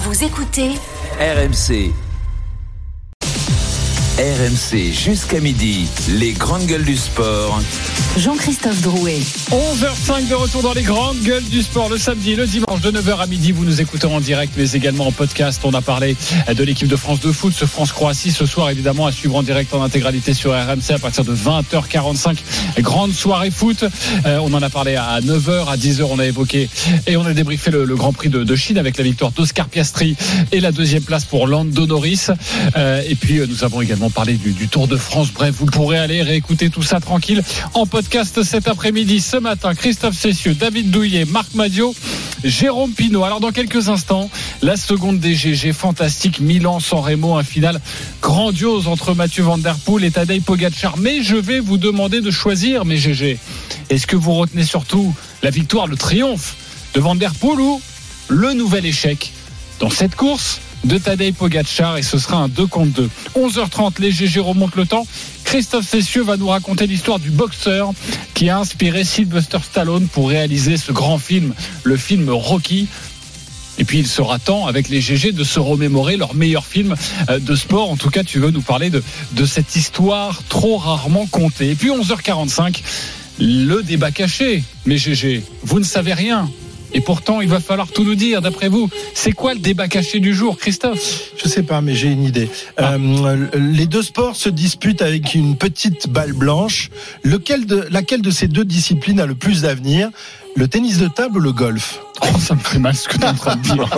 Vous écoutez RMC. RMC jusqu'à midi, les grandes gueules du sport. Jean-Christophe Drouet. 11h05 de retour dans les grandes gueules du sport le samedi, le dimanche de 9h à midi. Vous nous écoutez en direct mais également en podcast. On a parlé de l'équipe de France de foot, ce France-Croatie ce soir évidemment à suivre en direct en intégralité sur RMC à partir de 20h45. Grande soirée foot. On en a parlé à 9h, à 10h on a évoqué et on a débriefé le Grand Prix de Chine avec la victoire d'Oscar Piastri et la deuxième place pour Lando Norris. Et puis nous avons également parler du Tour de France. Bref, vous pourrez aller réécouter tout ça tranquille en podcast cet après-midi. Ce matin, Christophe Cessieux, David Douillet, Marc Madiot, Jérôme Pinault. Alors dans quelques instants, la seconde des GG fantastique, Milan-San Remo, un final grandiose entre Mathieu Van Der Poel et Tadej Pogačar. Mais je vais vous demander de choisir mes GG. Est-ce que vous retenez surtout la victoire, le triomphe de Van Der Poel ou le nouvel échec dans cette course de Tadej Pogačar, et ce sera un 2 contre 2. 11h30, les GG remontent le temps. Christophe Cessieux va nous raconter l'histoire du boxeur qui a inspiré Sylvester Stallone pour réaliser ce grand film, le film Rocky. Et puis il sera temps avec les GG de se remémorer leur meilleur film de sport. En tout cas, tu veux nous parler de cette histoire trop rarement contée. Et puis 11h45, le débat caché. Mais GG, vous ne savez rien. Et pourtant, il va falloir tout nous dire, d'après vous. C'est quoi le débat caché du jour, Christophe ? Je sais pas, mais j'ai une idée. Les deux sports se disputent avec une petite balle blanche. Laquelle de ces deux disciplines a le plus d'avenir ? Le tennis de table ou le golf ? Oh, ça me fait mal ce que tu es en train de dire.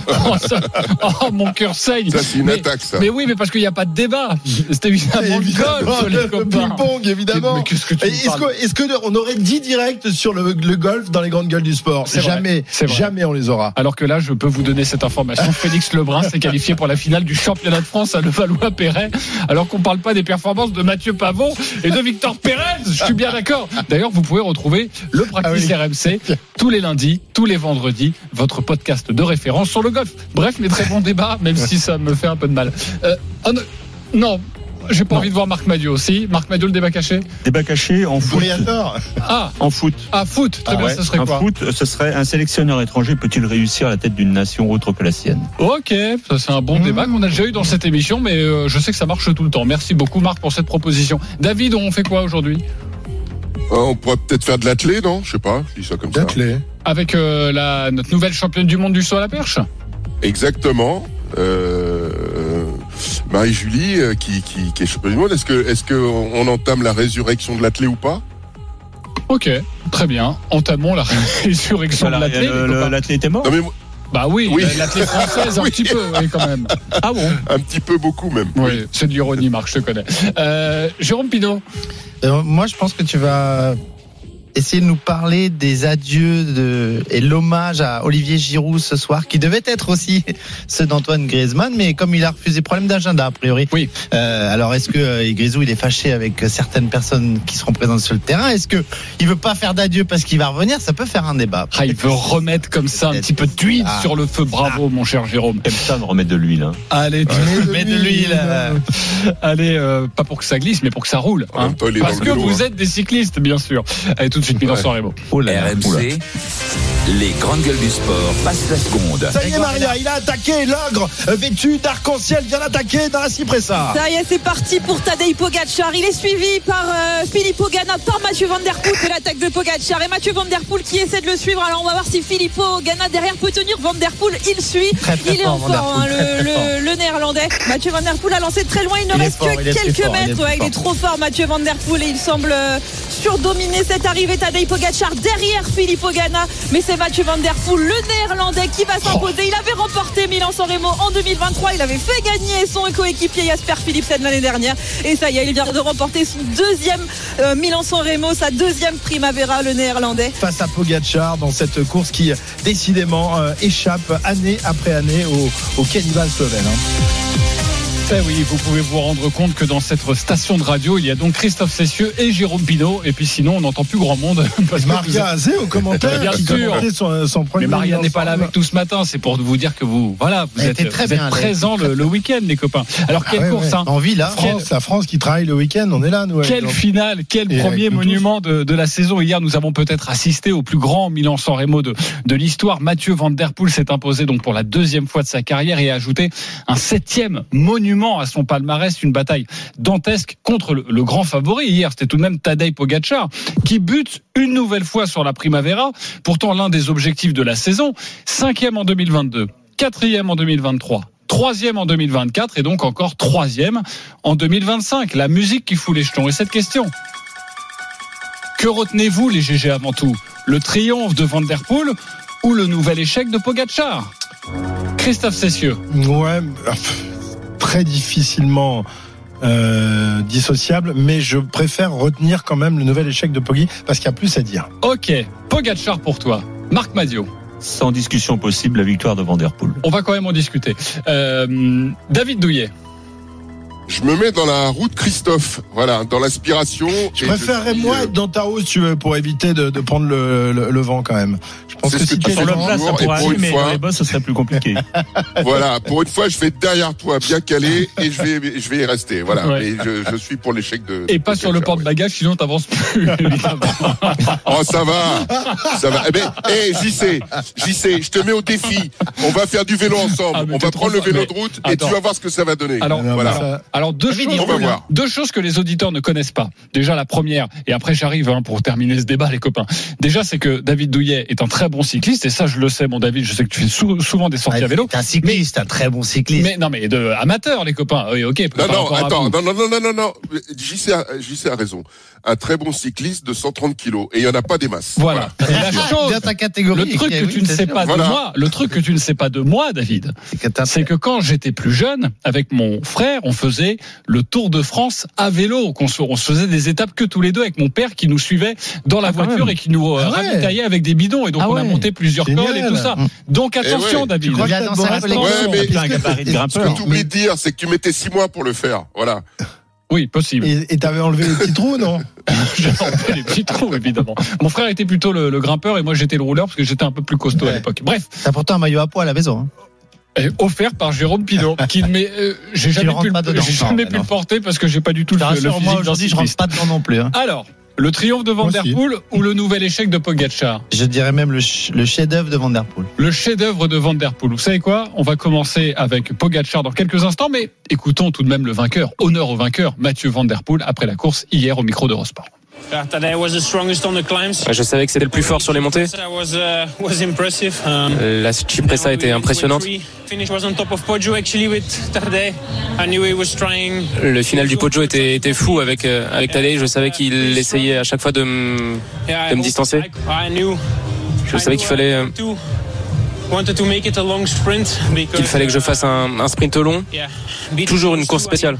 Mon cœur saigne. Ça, c'est une attaque, ça. Mais oui, mais parce qu'il n'y a pas de débat. C'est évidemment le golf, les copains. Le ping-pong, évidemment. Mais qu'est-ce que tu Est-ce qu'on aurait 10 directs sur le golf dans les grandes gueules du sport ? Jamais on les aura. Alors que là, je peux vous donner cette information. Félix Lebrun s'est qualifié pour la finale du championnat de France à Levallois-Perret, alors qu'on ne parle pas des performances de Mathieu Pavon et de Victor Pérez. Je suis bien d'accord. D'ailleurs, vous pouvez retrouver le Practice RMC tous les lundis, tous les vendredis, votre podcast de référence sur le golf. Bref, mais très bon débat, même si ça me fait un peu de mal. Non, j'ai pas envie de voir Marc Madiot aussi. Marc Madiot, le débat caché ? Débat caché en foot. En foot. Ah, foot, très bien, ça serait quoi ? En foot, ce serait un sélectionneur étranger peut-il réussir à la tête d'une nation autre que la sienne ? Ok, ça c'est un bon débat qu'on a déjà eu dans cette émission, mais je sais que ça marche tout le temps. Merci beaucoup Marc pour cette proposition. David, on fait quoi aujourd'hui ? On pourrait peut-être faire de l'athlé, non ? Je sais pas, je dis ça comme ça. Avec notre nouvelle championne du monde du saut à la perche ? Exactement. Marie-Julie qui est championne du monde. Est-ce que on entame la résurrection de l'athlé ou pas ? Ok, très bien. Entamons la résurrection de l'athlé. L'athlé était mort ? Non, mais bah oui. L'athlé française un petit peu, oui, quand même. Ah bon ? Un petit peu, beaucoup même. Oui, c'est de l'ironie, Marc, je te connais. Jérôme Pinault. Moi, je pense que tu vas essayer de nous parler des adieux et l'hommage à Olivier Giroud ce soir, qui devait être aussi ceux d'Antoine Griezmann, mais comme il a refusé, problème d'agenda a priori. Oui. Alors est-ce que Grisou il est fâché avec certaines personnes qui seront présentes sur le terrain ? Est-ce que il veut pas faire d'adieu parce qu'il va revenir ? Ça peut faire un débat. Il veut remettre comme ça un petit peu d'huile sur le feu. Bravo mon cher Jérôme. Comme ça, de remettre de l'huile. Hein. Allez, mets de l'huile. Allez, pas pour que ça glisse, mais pour que ça roule. Hein. Parce que vous êtes des cyclistes, bien sûr. Allez, tout de suite, Milan-San Remo. RMC, les grandes gueules du sport passent la seconde. Ça y est, Maria, il a attaqué l'ogre vêtu d'arc-en-ciel, vient l'attaquer dans la Cipressa. Ça y est, c'est parti pour Tadej Pogačar. Il est suivi par Filippo Ganna, par Mathieu Van Der Poel. C'est l'attaque de Pogačar et Mathieu Van Der Poel qui essaie de le suivre. Alors on va voir si Filippo Ganna derrière peut tenir Van Der Poel. Il suit, il est en forme, le néerlandais. Mathieu Van Der Poel a lancé très loin. Il ne reste que quelques mètres. Il est trop fort, Mathieu Van Der Poel, et il semble surdominer cette arrivée. Tadej Pogačar derrière Filippo Ganna, mais c'est Mathieu Van Der Poel, le néerlandais, qui va s'imposer. Il avait remporté Milan-San Remo en 2023, il avait fait gagner son coéquipier Jasper Philipsen l'année dernière, et ça y est, il vient de remporter son deuxième Milan-San Remo, sa deuxième Primavera, le néerlandais. Face à Pogačar dans cette course qui décidément échappe année après année au cannibale slovène. Eh oui, vous pouvez vous rendre compte que dans cette station de radio, il y a donc Christophe Cessieux et Jérôme Pinault. Et puis sinon, on n'entend plus grand monde. Parce que Maria Azé au commentaire. Bien qui sûr. commentait son premier. Mais Maria n'est pas là avec tout ce matin. C'est pour vous dire que vous êtes présents le week-end, les copains. Alors, quelle course, hein. En ville, là. La France qui travaille le week-end, on est là, nous. Quelle finale, quel premier monument de la saison. Hier, nous avons peut-être assisté au plus grand Milan-San Remo de l'histoire. Mathieu Van Der Poel s'est imposé donc pour la deuxième fois de sa carrière et a ajouté un 7e monument à son palmarès, une bataille dantesque contre le grand favori. Hier, c'était tout de même Tadej Pogačar qui bute une nouvelle fois sur la Primavera. Pourtant, l'un des objectifs de la saison, 5e en 2022, 4e en 2023. 3e en 2024 et donc encore 3e en 2025. La musique qui fout les jetons. Et cette question, que retenez-vous les GG avant tout? Le triomphe de Van Der Poel ou le nouvel échec de Pogačar? Christophe Cessieux. Ouais, très difficilement dissociable, mais je préfère retenir quand même le nouvel échec de Poggi parce qu'il y a plus à dire. Ok, Pogačar pour toi. Marc Madiot. Sans discussion possible, la victoire de Van Der Poel. On va quand même en discuter. David Douillet. Je me mets dans la route Christophe, voilà, dans l'aspiration. Je préférerais moi être dans ta roue si tu veux, pour éviter de prendre le vent quand même. Je pense que si tu es sur le plat, ça pourrait aller, mais dans les bosses, ce serait plus compliqué. Voilà, pour une fois, je vais derrière toi, bien calé, et je vais y rester. Voilà, ouais. Et je suis pour l'échec de. Et pas sur le porte-bagages, sinon t'avances plus. Oh, ça va. Eh ben, j'y sais, je te mets au défi. On va faire du vélo ensemble. On va prendre le vélo de route et tu vas voir ce que ça va donner. Alors deux choses que les auditeurs ne connaissent pas. Déjà la première, et après j'arrive pour terminer ce débat les copains. Déjà c'est que David Douillet est un très bon cycliste et ça je le sais mon David, je sais que tu fais souvent des sorties à vélo. T'es un cycliste, un très bon cycliste. Mais de amateur les copains. Oui, ok. Non. JC a raison. Un très bon cycliste de 130 kilos et il y en a pas des masses. Voilà. Et la chose, bien ta catégorie. le truc que tu ne sais pas de moi, le truc que tu ne sais pas de moi, David, c'est que quand j'étais plus jeune, avec mon frère, on faisait le Tour de France à vélo. On se faisait des étapes que tous les deux avec mon père qui nous suivait dans la voiture et qui nous ravitaillait avec des bidons. Et donc on a monté plusieurs cols et tout ça. Donc attention, David. Tu crois que dans sa collection, ce que tu oublies de dire, c'est que tu mettais 6 mois pour le faire. Voilà. Oui, possible. Et t'avais enlevé les petits trous, non? J'ai enlevé les petits trous, évidemment. Mon frère était plutôt le grimpeur et moi j'étais le rouleur parce que j'étais un peu plus costaud à l'époque. Bref. T'as pourtant un maillot à poids à la maison. Offert par Jérôme Pinault, qui j'ai jamais pu le porter parce que j'ai pas du tout le physique. Moi aujourd'hui, je rentre pas dedans non plus. Alors, le triomphe de Van Der Poel ou le nouvel échec de Pogačar? Je dirais même le chef-d'œuvre de Van Der Poel. Le chef-d'œuvre de Van Der Poel. Vous savez quoi? On va commencer avec Pogačar dans quelques instants, mais écoutons tout de même le vainqueur. Honneur au vainqueur, Mathieu Van Der Poel, après la course hier au micro d'Eurosport. Je savais que c'était le plus fort sur les montées. La Cipressa était impressionnante. Le final du Poggio était fou avec Tadej. Je savais qu'il essayait à chaque fois de me distancer. Je savais qu'il fallait que je fasse un sprint long. Toujours une course spéciale.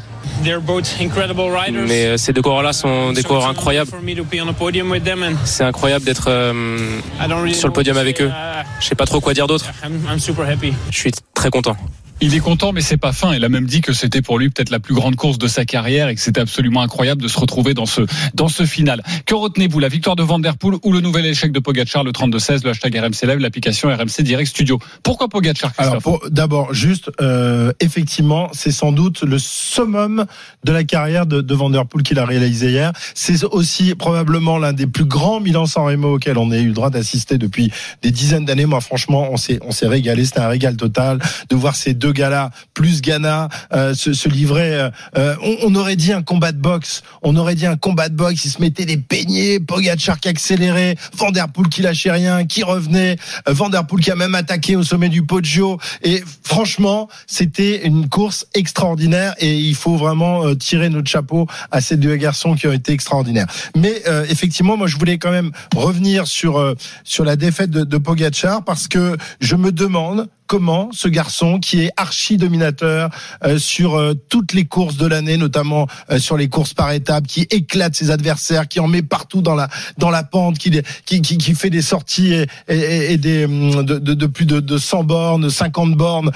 Mais ces deux coureurs-là sont des coureurs incroyables. C'est incroyable d'être sur le podium avec eux. Je sais pas trop quoi dire d'autre. Je suis très content. Il est content, mais c'est pas fin. Il a même dit que c'était pour lui peut-être la plus grande course de sa carrière et que c'était absolument incroyable de se retrouver dans ce final. Que retenez-vous, la victoire de Van Der Poel ou le nouvel échec de Pogačar, le 32-16, le hashtag RMC Live, l'application RMC Direct Studio? Pourquoi Pogačar, Christophe? Alors, d'abord, juste, effectivement, c'est sans doute le summum de la carrière de Van Der Poel qu'il a réalisé hier. C'est aussi probablement l'un des plus grands Milan-San Remo auquel on ait eu le droit d'assister depuis des dizaines d'années. Moi, franchement, on s'est régalé. C'était un régal total de voir ces deux gars-là, plus Ghana, se livrer. On aurait dit un combat de boxe. Ils se mettaient des peignets. Pogačar qui accélérait. Van Der Poel qui lâchait rien, qui revenait. Van Der Poel qui a même attaqué au sommet du Poggio. Et franchement, c'était une course extraordinaire. Et il faut vraiment tirer notre chapeau à ces deux garçons qui ont été extraordinaires. Mais effectivement, moi, je voulais quand même revenir sur la défaite de Pogačar parce que je me demande comment ce garçon qui est archi dominateur sur toutes les courses de l'année, notamment sur les courses par étapes, qui éclate ses adversaires, qui en met partout dans la pente, qui fait des sorties et des de plus de 100 bornes, 50 bornes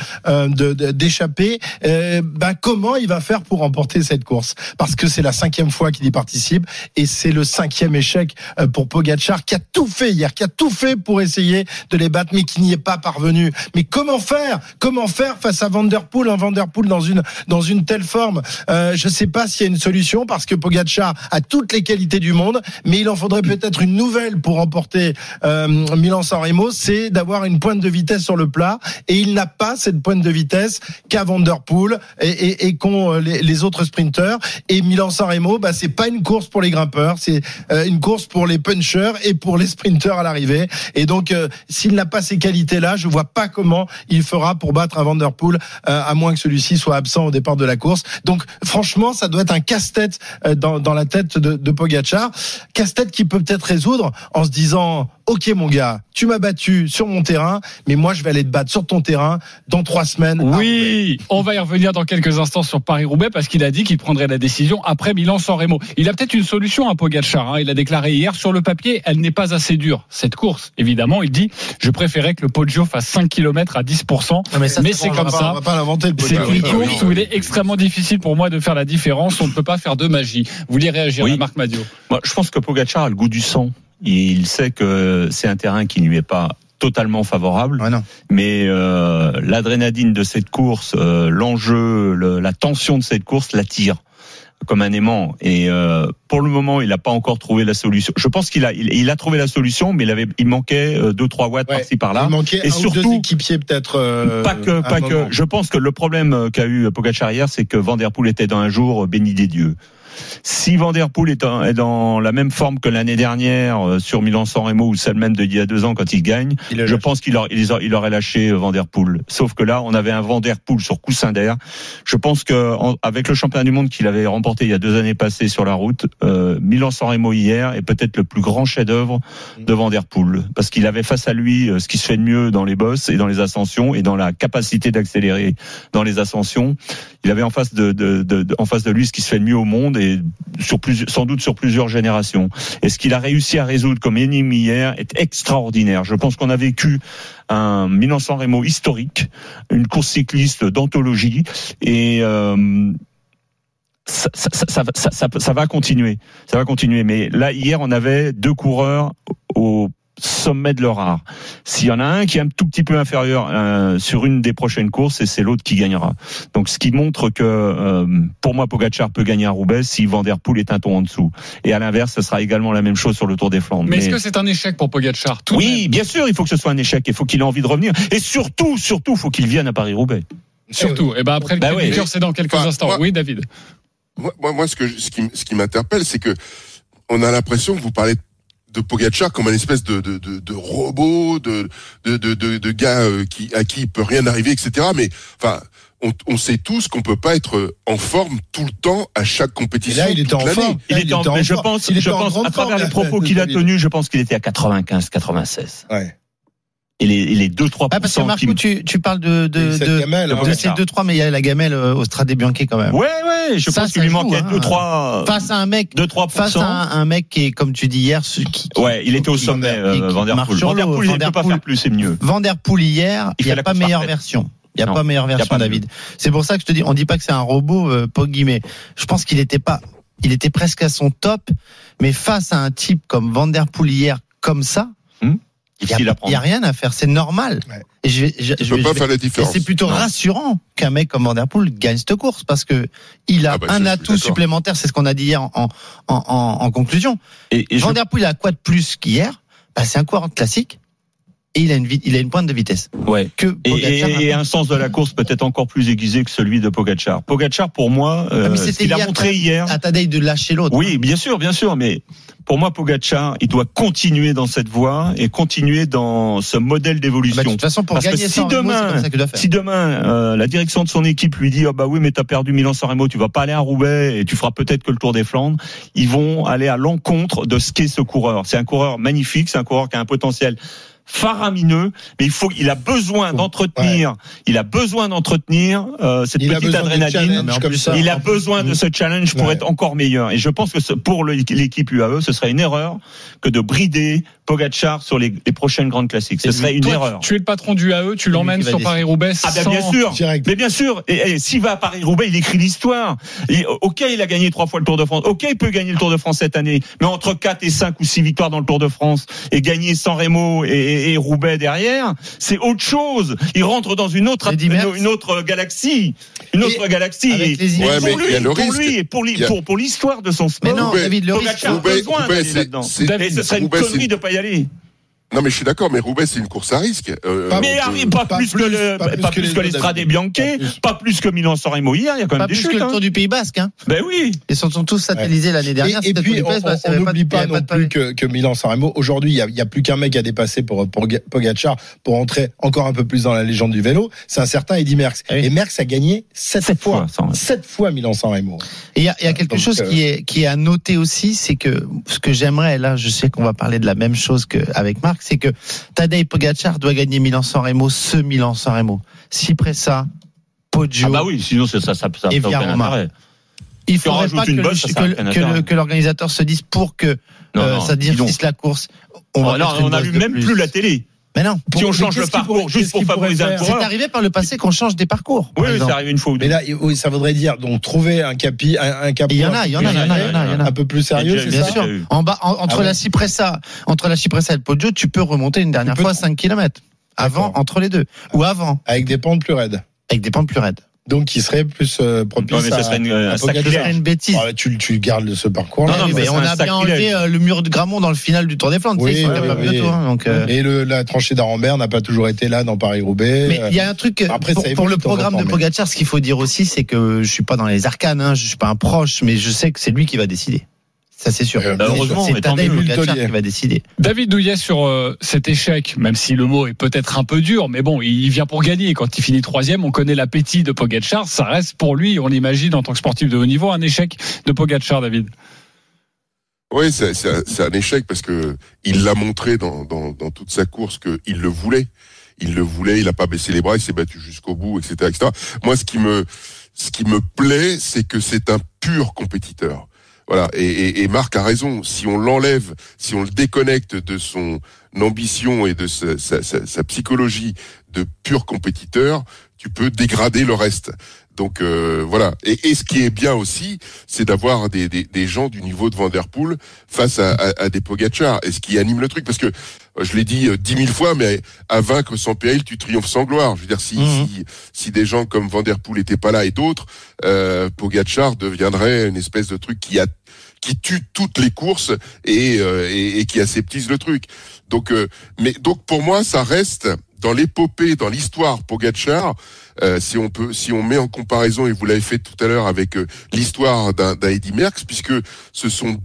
d'échapper. Comment il va faire pour remporter cette course? Parce que c'est la 5e fois qu'il y participe et c'est le 5e échec pour Pogačar, qui a tout fait hier, qui a tout fait pour essayer de les battre, mais qui n'y est pas parvenu. Mais comment faire face à Van Der Poel, un Van Der Poel dans une telle forme? Je sais pas s'il y a une solution, parce que Pogačar a toutes les qualités du monde, mais il en faudrait peut-être une nouvelle pour remporter Milan-San Remo, c'est d'avoir une pointe de vitesse sur le plat, et il n'a pas cette pointe de vitesse qu'a Van Der Poel et qu'ont les autres sprinteurs. Et Milan-San Remo, c'est pas une course pour les grimpeurs, c'est une course pour les punchers et pour les sprinteurs à l'arrivée. Et donc, s'il n'a pas ces qualités-là, je vois pas comment il fera pour battre un Van Der Poel, à moins que celui-ci soit absent au départ de la course. Donc, franchement, ça doit être un casse-tête dans la tête de Pogačar. Casse-tête qui peut peut-être résoudre en se disant: ok mon gars, tu m'as battu sur mon terrain, mais moi je vais aller te battre sur ton terrain dans 3 semaines. Oui, on va y revenir dans quelques instants sur Paris-Roubaix, parce qu'il a dit qu'il prendrait la décision après Milan-San Remo. Il a peut-être une solution à Pogačar, il a déclaré hier: sur le papier, elle n'est pas assez dure, cette course. Évidemment, il dit: je préférais que le Poggio fasse 5 km à 10%, mais c'est comme ça. On va pas l'inventer, le Poggio. C'est une course où il est extrêmement difficile pour moi de faire la différence. On ne peut pas faire de magie. Vous voulez réagir, Marc Madiot? Moi, je pense que Pogačar a le goût du sang. Il sait que c'est un terrain qui ne lui est pas totalement favorable, mais l'adrénaline de cette course, l'enjeu, la tension de cette course l'attire comme un aimant. Et pour le moment, il n'a pas encore trouvé la solution. Je pense qu'il a trouvé la solution, mais il manquait 2-3 watts par-ci par-là. Il manquait et surtout 2 équipiers peut-être. Pas que. Je pense que le problème qu'a eu Pogačar hier, c'est que Van Der Poel était dans un jour béni des dieux. Si Van Der Poel est dans la même forme que l'année dernière sur Milan-San Remo, ou celle même d'il y a 2 ans quand il gagne, je pense qu'il aurait lâché Van Der Poel. Sauf que là, on avait un Van Der Poel sur coussin d'air. Je pense que avec le championnat du monde qu'il avait remporté il y a 2 années passées sur la route, Milan-San Remo hier est peut-être le plus grand chef-d'œuvre de Van Der Poel, parce qu'il avait face à lui ce qui se fait de mieux dans les bosses et dans les ascensions et dans la capacité d'accélérer dans les ascensions. Il avait en face de lui ce qui se fait de mieux au monde, et sans doute sur plusieurs générations. Et ce qu'il a réussi à résoudre comme énigme hier est extraordinaire. Je pense qu'on a vécu un Milan-San Remo historique, une course cycliste d'anthologie, et ça va continuer. Ça va continuer. Mais là, hier, on avait 2 coureurs au sommet de leur art. S'il y en a un qui est un tout petit peu inférieur sur une des prochaines courses, et c'est l'autre qui gagnera. Donc ce qui montre que pour moi Pogačar peut gagner à Roubaix si Van Der Poel est un ton en dessous. Et à l'inverse, ce sera également la même chose sur le Tour des Flandres. Mais est-ce que c'est un échec pour Pogačar? Oui, bien sûr, il faut que ce soit un échec. Il faut qu'il ait envie de revenir. Et surtout, il faut qu'il vienne à Paris-Roubaix. Surtout. Et après le cœur, c'est dans quelques instants. Oui, David. Moi, ce qui m'interpelle, c'est que on a l'impression que vous parlez de Pogačar comme un espèce de robot, de gars à qui il peut rien arriver, etc. Mais enfin, on sait tous qu'on peut pas être en forme tout le temps à chaque compétition. Et là, il était en forme. Mais je pense à travers les propos qu'il a tenus, je pense qu'il était à 95-96. Ouais. Et les 2-3%. Parce que Marco, tu parles de ces 2-3, mais il y a la gamelle au Strade Bianche quand même. Ouais, je pense qu'il lui manquait 2-3. Face à un mec, 2-3%. Face à un mec qui est, comme tu dis hier, il était au sommet, Van Der Poel. Van Der Poel, il ne peut pas faire plus, c'est mieux. Van Der Poel hier, il n'y a pas meilleure version. Il n'y a pas meilleure version, David. C'est pour ça que je te dis, on dit pas que c'est un robot, pas guillemets. Je pense qu'il était presque à son top, mais face à un type comme Van Der Poel hier, comme ça, il n'y a rien à faire, c'est normal. Ouais. Et je peux pas faire la différence. Et c'est plutôt rassurant qu'un mec comme Van Der Poel gagne cette course, parce que il a un atout supplémentaire. C'est ce qu'on a dit hier en conclusion. Et Van Der Poel a quoi de plus qu'hier? C'est un coureur classique. Et il a une pointe de vitesse. Ouais. Et un sens de la course peut-être encore plus aiguisé que celui de Pogačar. Pogačar, pour moi, ce qu'il a montré hier. À Tadej de lâcher l'autre. Oui, bien sûr, mais pour moi, Pogačar, il doit continuer dans cette voie et continuer dans ce modèle d'évolution. De toute façon, pour gagner si demain, la direction de son équipe lui dit, oui, mais t'as perdu Milan-San Remo, tu vas pas aller à Roubaix et tu feras peut-être que le Tour des Flandres, ils vont aller à l'encontre de ce qu'est ce coureur. C'est un coureur magnifique, c'est un coureur qui a un potentiel faramineux, mais il a besoin d'entretenir, cette petite adrénaline. Il a besoin de ce challenge pour être encore meilleur. Et je pense que pour l'équipe UAE, ce serait une erreur que de brider Pogačar sur les prochaines grandes classiques. Ce serait une erreur. Tu es le patron du UAE, tu l'emmènes sur Paris-Roubaix. Bien sûr. Mais bien sûr. Et s'il va à Paris-Roubaix, il écrit l'histoire. Ok, il a gagné 3 fois le Tour de France. Ok, il peut gagner le Tour de France cette année. Mais entre 4 et 5 ou 6 victoires dans le Tour de France et gagner San Remo et Roubaix derrière, c'est autre chose. Il rentre dans une autre galaxie. Une autre galaxie. Pour lui et pour l'histoire de son sport. Mais non, David, le risque. Pogačar a besoin d'aller là-dedans. Et ce serait une connerie de pas y aller. Non, mais je suis d'accord, mais Roubaix, c'est une course à risque. Pas plus que l'Estrade Bianche, pas plus que Milan-San Remo hier, il y a quand même des chutes. Pas plus que le Tour du Pays Basque, hein. Ben oui. Ils sont tous satellisés l'année dernière. Et puis, on n'oublie pas non plus que Milan-San Remo, aujourd'hui, il y a plus qu'un mec à dépasser pour Pogačar, pour entrer encore un peu plus dans la légende du vélo. C'est un certain Eddy Merckx. Et Merckx a gagné 7 fois Milan-San Remo. Et il y a quelque chose qui est à noter aussi, c'est que ce que j'aimerais, là, je sais qu'on va parler de la même chose qu'avec Marc, c'est que Tadej Pogačar doit gagner Milan-San Remo, ce Milan-San Remo. Cipressa, Poggio. Ah bah oui, sinon ça et Via Roma. Il faudrait pas que l'organisateur se dise pour que ça diffuse la course. On a vu même plus la télé. Mais non. Si on change le parcours juste pour favoriser un coureur. C'est arrivé par le passé qu'on change des parcours. Oui, c'est arrivé une fois ou deux. Mais là, ça voudrait dire donc trouver un capi. Il y en a un peu plus sérieux, c'est bien ça. Sûr. En bas, entre la Cipressa et le Poggio, tu peux remonter une dernière fois 5 km. Avant, entre les deux. Ou avant. Avec des pentes plus raides. Donc, qui serait plus propice mais ça serait une bêtise. Tu gardes ce parcours. Non, mais on a bien enlevé le mur de Grammont dans le final du Tour des Flandres. Oui. Et la tranchée d'Arambert n'a pas toujours été là dans Paris-Roubaix. Mais il y a un truc pour le programme de Pogačar, ce qu'il faut dire aussi, c'est que je suis pas dans les arcanes, je suis pas un proche, mais je sais que c'est lui qui va décider. Ça, c'est sûr. Heureusement, c'est Tadej Pogačar qui va décider. David Douillet sur cet échec, même si le mot est peut-être un peu dur, mais bon, il vient pour gagner. Quand il finit 3e, on connaît l'appétit de Pogačar. Ça reste pour lui, on l'imagine, en tant que sportif de haut niveau, un échec de Pogačar, David. Oui, c'est un échec parce que il l'a montré dans toute sa course qu'il le voulait. Il a pas baissé les bras, il s'est battu jusqu'au bout, etc., etc. Moi, ce qui me plaît, c'est que c'est un pur compétiteur. Voilà, et Marc a raison. Si on l'enlève, si on le déconnecte de son ambition et de sa psychologie de pur compétiteur, tu peux dégrader le reste. Donc voilà. Et ce qui est bien aussi, c'est d'avoir des gens du niveau de Van der Poel face à des Pogačar. Et ce qui anime le truc, parce que je l'ai dit 10 000 fois, mais à vaincre sans péril, tu triomphes sans gloire. Je veux dire, si des gens comme Van der Poel n'étaient pas là et d'autres, Pogačar deviendrait une espèce de truc qui tue toutes les courses et qui aseptise le truc. Donc pour moi, ça reste dans l'épopée, dans l'histoire Pogačar. Si on met en comparaison, et vous l'avez fait tout à l'heure avec l'histoire d'un Eddy Merckx, puisque ce sont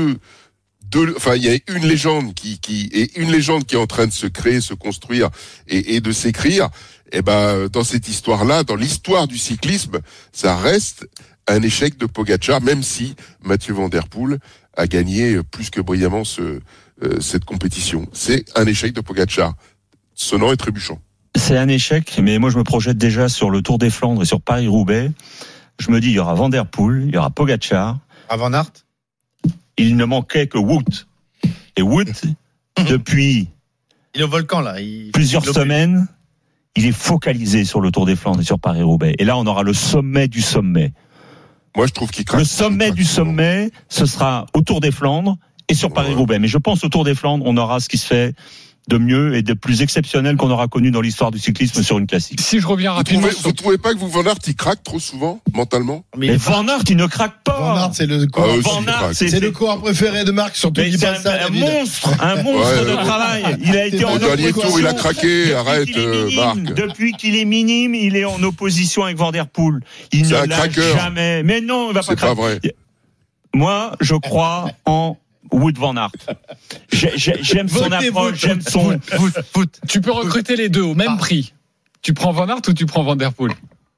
enfin, il y a une légende qui est en train de se créer, se construire et de s'écrire. Et dans cette histoire-là, dans l'histoire du cyclisme, ça reste un échec de Pogačar, même si Mathieu Van der Poel a gagné plus que brillamment cette compétition. C'est un échec de Pogačar, sonnant et trébuchant. C'est un échec, mais moi je me projette déjà sur le Tour des Flandres et sur Paris-Roubaix. Je me dis, il y aura Van der Poel, il y aura Pogačar. Van Aert. Il ne manquait que Wout. Et Wout, depuis il est au volcan là. Plusieurs semaines, il est focalisé sur le Tour des Flandres et sur Paris-Roubaix. Et là, on aura le sommet du sommet. Moi, je trouve qu'il craque. Le sommet du sommet, ce sera au Tour des Flandres et sur Paris-Roubaix. Mais je pense au Tour des Flandres, on aura ce qui se fait de mieux et de plus exceptionnel qu'on aura connu dans l'histoire du cyclisme sur une classique. Si je reviens rapidement, vous trouvez pas que Van Aert il craque trop souvent mentalement? Mais Van Aert il ne craque pas. Van Aert c'est le coureur préféré de Marc, surtout c'est un monstre de travail. Il a été en dernier tour, il a craqué. Arrête, Marc. Depuis qu'il est minime, il est en opposition avec Van der Poel. Il ne lâche jamais. Mais non, il va pas craquer. C'est pas vrai. Moi, je crois en Wout van Aert. J'aime son approche, j'aime son. Tu peux recruter les deux au même prix. Tu prends Van Aert ou tu prends Van der Poel?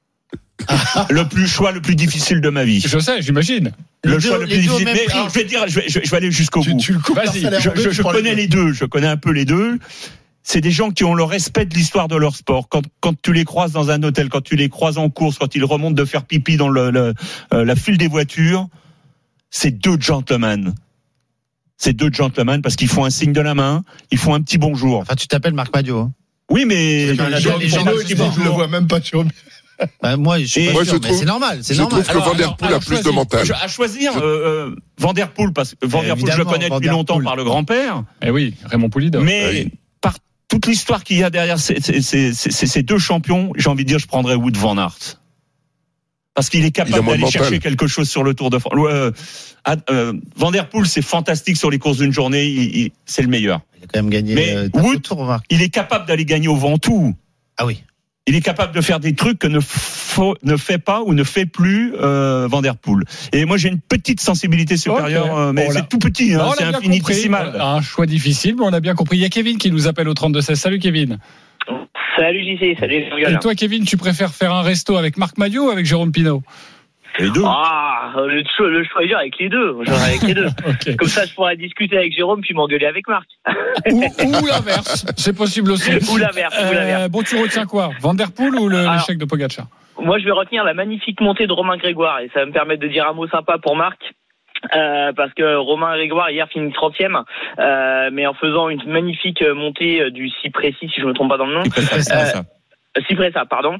Le choix le plus difficile de ma vie. Je sais, j'imagine. Le choix le plus difficile. Mais alors, je vais aller jusqu'au bout. Vas-y. Je connais les deux. Je connais un peu les deux. c'est des gens qui ont le respect de l'histoire de leur sport. Quand tu les croises dans un hôtel, quand tu les croises en course, quand ils remontent de faire pipi dans la file des voitures, c'est deux gentlemen. C'est deux gentlemen parce qu'ils font un signe de la main, ils font un petit bonjour. Enfin, tu t'appelles Marc Madio. Hein. Oui, mais je le vois même pas sur. Moi, je suis pas sûr, mais c'est normal. C'est normal. Je trouve que Van Der Poel a plus de mental. À choisir, Van Der Poel, parce que Van Der Poel, je le connais depuis longtemps par le grand-père. Eh oui, Raymond Poulidor. Mais par toute l'histoire qu'il y a derrière ces deux champions, j'ai envie de dire, je prendrais Wout van Aert. Parce qu'il est capable d'aller chercher quelque chose sur le Tour de France. Van Der Poel, c'est fantastique sur les courses d'une journée, c'est le meilleur. Il a quand même gagné. Mais Wout, il est capable d'aller gagner au Ventoux. Ah oui. Il est capable de faire des trucs que ne fait pas ou ne fait plus Van Der Poel. Et moi, j'ai une petite sensibilité supérieure, mais c'est tout petit, hein, c'est infinitésimal. Un choix difficile, mais on a bien compris. Il y a Kevin qui nous appelle au 32-16. Salut Kevin. Salut JC, salut. Et toi Kevin, tu préfères faire un resto avec Marc Madio ou avec Jérôme Pinault? Les deux. Le choix est dur avec les deux. Avec les deux. Okay. Comme ça, je pourrais discuter avec Jérôme puis m'engueuler avec Marc. ou l'inverse. C'est possible aussi. Ou l'inverse. Bon, tu retiens quoi? Van Der Poel ou l'échec de Pogačar? Moi, je vais retenir la magnifique montée de Romain Grégoire et ça va me permettre de dire un mot sympa pour Marc. Parce que Romain Grégoire hier finit 30e, mais en faisant une magnifique montée du Cypress, si je me trompe pas dans le nom. Cypressa, pardon.